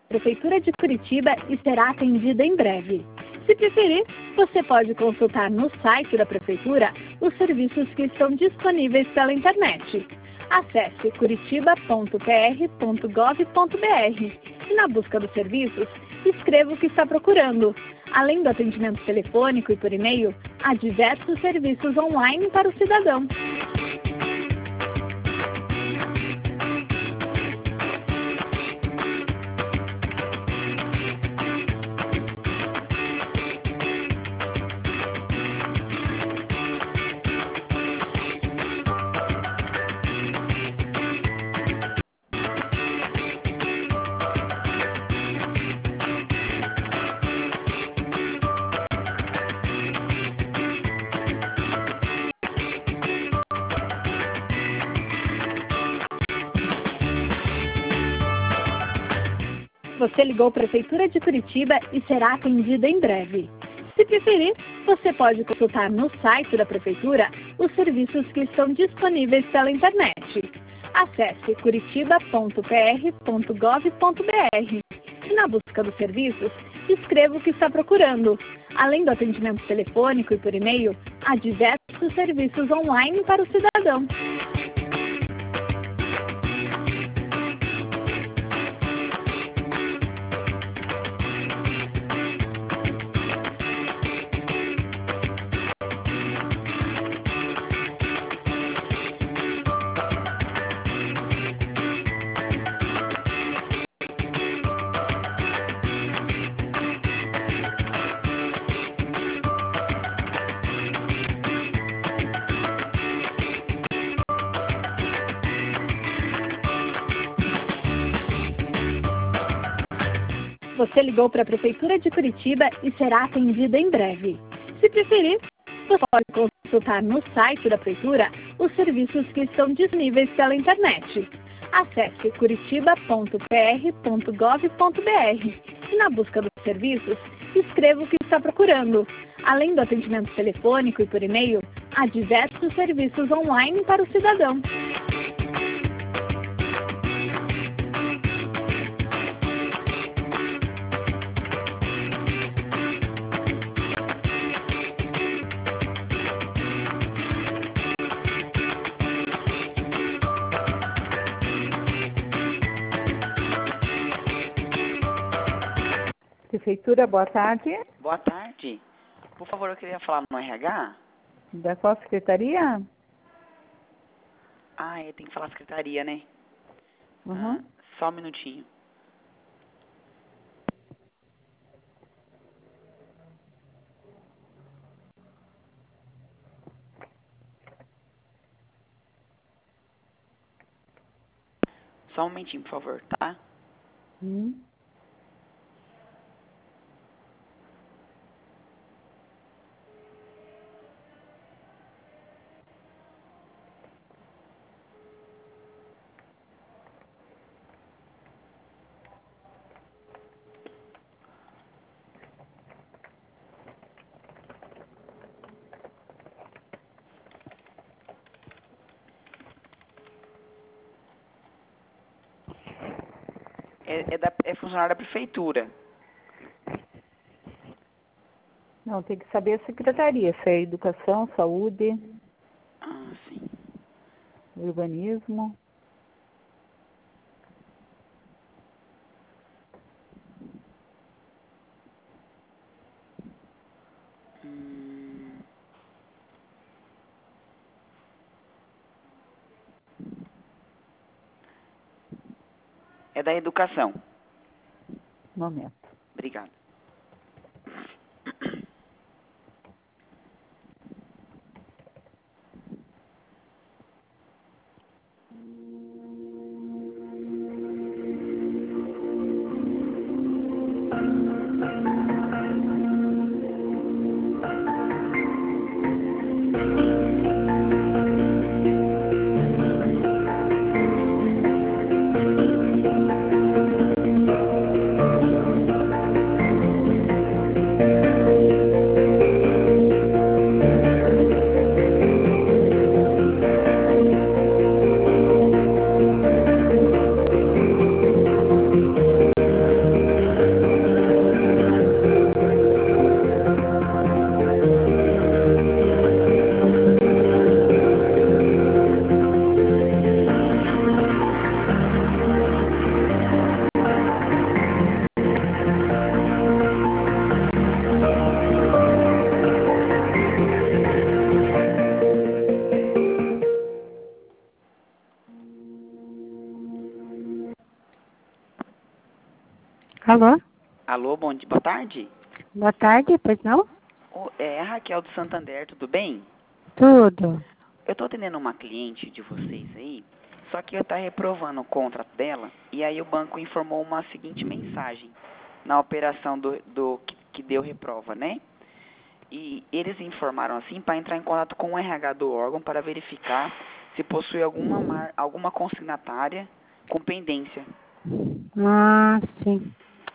Prefeitura de Curitiba e será atendida em breve. Se preferir, você pode consultar no site da Prefeitura os serviços que estão disponíveis pela internet. Acesse curitiba.pr.gov.br e na busca dos serviços, escreva o que está procurando. Além do atendimento telefônico e por e-mail, há diversos serviços online para o cidadão. Você ligou a Prefeitura de Curitiba e será atendida em breve. Se preferir, você pode consultar no site da Prefeitura os serviços que estão disponíveis pela internet. Acesse curitiba.pr.gov.br e na busca dos serviços, escreva o que está procurando. Além do atendimento telefônico e por e-mail, há diversos serviços online para o cidadão. Você ligou para a Prefeitura de Curitiba e será atendida em breve. Se preferir, você pode consultar no site da Prefeitura os serviços que estão disponíveis pela internet. Acesse curitiba.pr.gov.br e na busca dos serviços, escreva o que está procurando. Além do atendimento telefônico e por e-mail, há diversos serviços online para o cidadão. Prefeitura, boa tarde. Boa tarde. Por favor, eu queria falar no RH. Da qual secretaria? Ah, tem que falar secretaria, né? Uhum. Só um minutinho. Só um momentinho, por favor, tá? É funcionário da prefeitura. Não, tem que saber a secretaria, se é educação, saúde, Ah, sim. urbanismo. É da educação. Momento. Obrigado. Alô? Alô, boa tarde. Boa tarde, pois não? É a Raquel do Santander, tudo bem? Tudo. Eu estou atendendo uma cliente de vocês aí, só que eu estou reprovando o contrato dela, e aí o banco informou uma seguinte mensagem na operação que deu reprova, né? E eles informaram assim para entrar em contato com o RH do órgão para verificar se possui alguma consignatária com pendência. Ah, sim.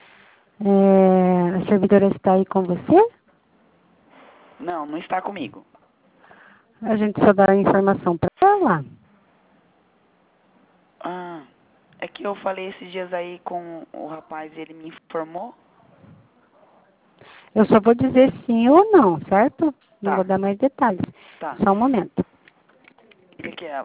A servidora está aí com você? Não, não está comigo. A gente só dá a informação para ela. Ah, é que eu falei esses dias aí com o rapaz e ele me informou. Eu só vou dizer sim ou não, certo? Não Tá, vou dar mais detalhes. tá. Só um momento. O que é?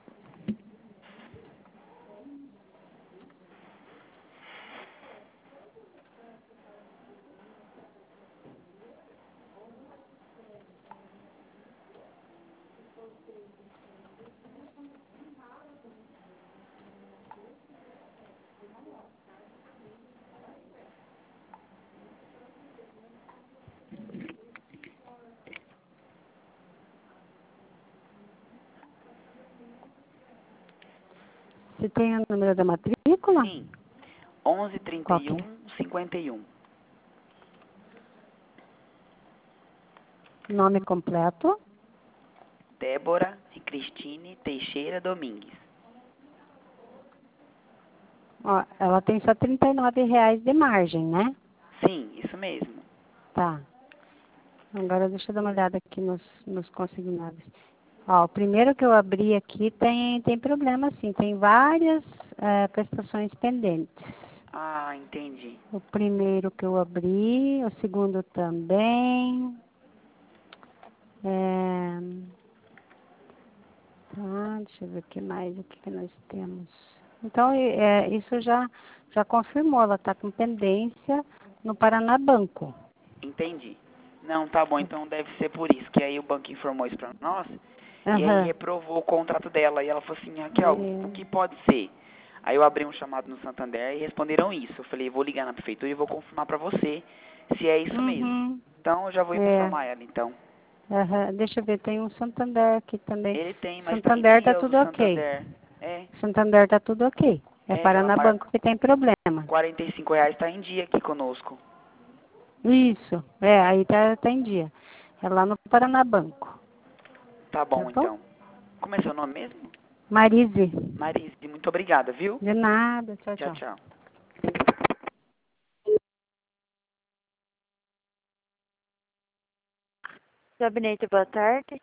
Você tem o número da matrícula? Sim, 11 Qual que 31 é? 51. Nome completo? Débora e Cristine Teixeira Domingues. Ó, ela tem só R$ 39 de margem, né? Sim, isso mesmo. Tá. Agora deixa eu dar uma olhada aqui nos consignados. Ó, o primeiro que eu abri aqui tem problema, sim. Tem várias prestações pendentes. Ah, entendi. O primeiro que eu abri, o segundo também. É, tá, deixa eu ver o que mais, o que nós temos. Então, isso já confirmou, ela está com pendência no Paraná Banco. Entendi. Não, tá bom, então deve ser por isso, que aí o banco informou isso pra nós, e aí Aham. reprovou o contrato dela, e ela falou assim, Raquel, o que pode ser? Aí eu abri um chamado no Santander e responderam isso. Eu falei, vou ligar na prefeitura e vou confirmar pra você se é isso mesmo. Uhum. Então eu já vou É. informar ela, então. Aham. Deixa eu ver, tem um Santander aqui também. Ele tem, mas tá em Santander tá dia o do tudo ok. Santander. É, Santander tá tudo ok. É ela Paraná paga Banco que tem problema. R$ 45, tá em dia aqui conosco. Isso, aí tá em dia. É lá no Paraná Banco. Tá Tá bom, bom? então. Como é seu nome mesmo? Marise. Marise, muito obrigada, viu? De nada. Tchau, Tchau, tchau. tchau. Gabinete, boa tarde.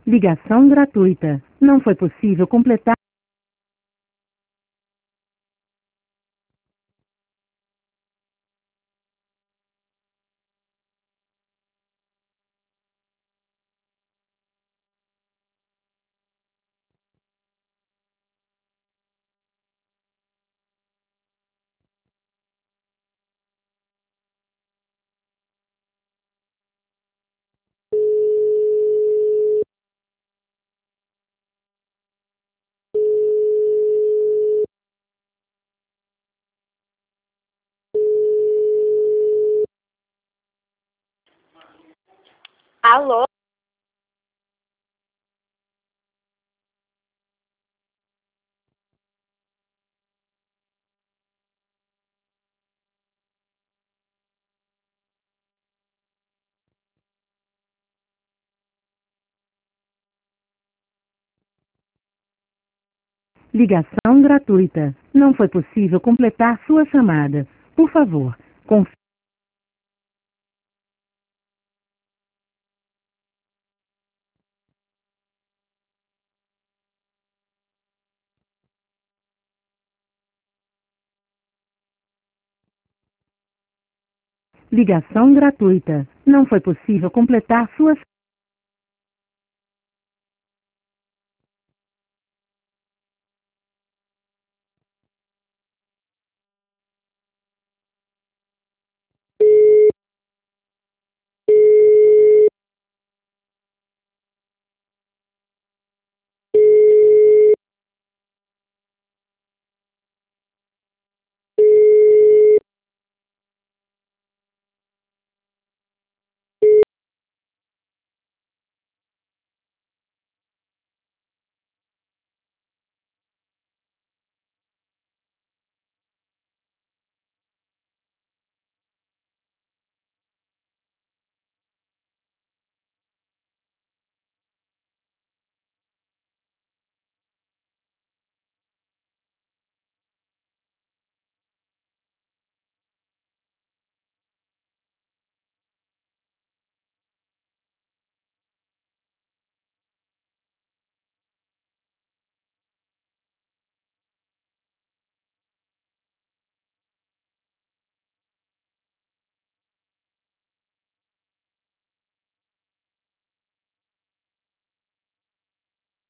Ligação gratuita. Não foi possível completar. Alô? Ligação gratuita. Não foi possível completar sua chamada. Por favor, confirme. Ligação gratuita. Não foi possível completar sua